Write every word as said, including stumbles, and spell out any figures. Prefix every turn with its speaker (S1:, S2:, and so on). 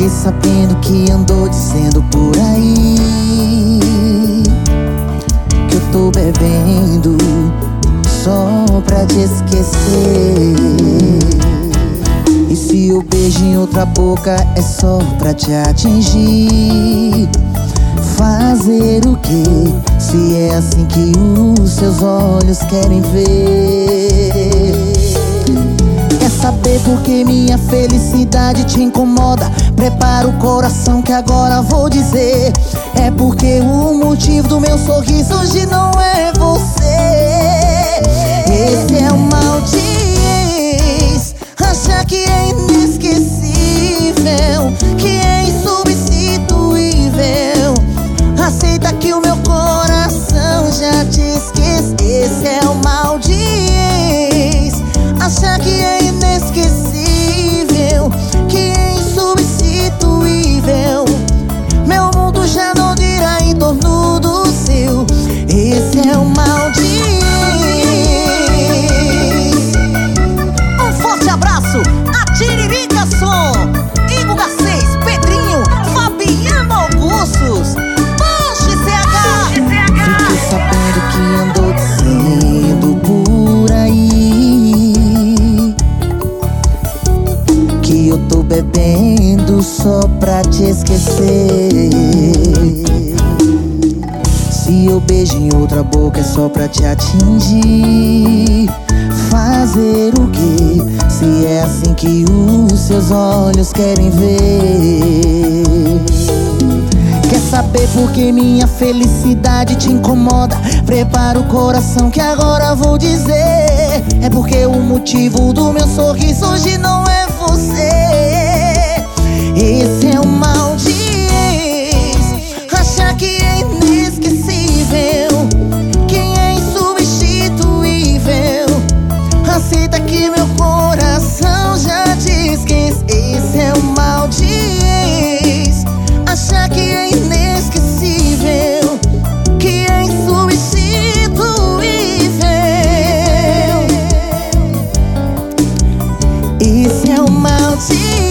S1: Fiquei sabendo que andou dizendo por aí que eu tô bebendo só pra te esquecer. E se eu beijo em outra boca é só pra te atingir. Fazer o quê? Se é assim que os seus olhos querem ver. Quer saber por que minha felicidade te incomoda? Prepara o coração que agora vou dizer. É porque o motivo do meu sorriso hoje não é você. Esse é o mal de ex, achar que é inesquecível, que é insubstituível. Aceita que o meu coração já te esquece. Esse é o mal de ex, achar que é inesquecível, que é insubstituível. Meu mundo já não gira em torno do seu. Esse é o mal de ex. Um forte abraço a Tiririca Som, Igor Garcês, Pedrinho, Fabiano Augustos. Fiquei sabendo que andou dizendo por aí que eu tô bebendo só pra te esquecer. Se eu beijo em outra boca é só pra te atingir. Fazer o quê? Se é assim que os seus olhos querem ver. Quer saber por que minha felicidade te incomoda? Prepara o coração que agora vou dizer. É porque o motivo do meu sorriso hoje não é você. Esse é o mal de ex, achar que é inesquecível, que é insubstituível. Aceita que meu coração já te esquece. Esse é o mal de ex, achar que é inesquecível, que é insubstituível. Esse é o mal de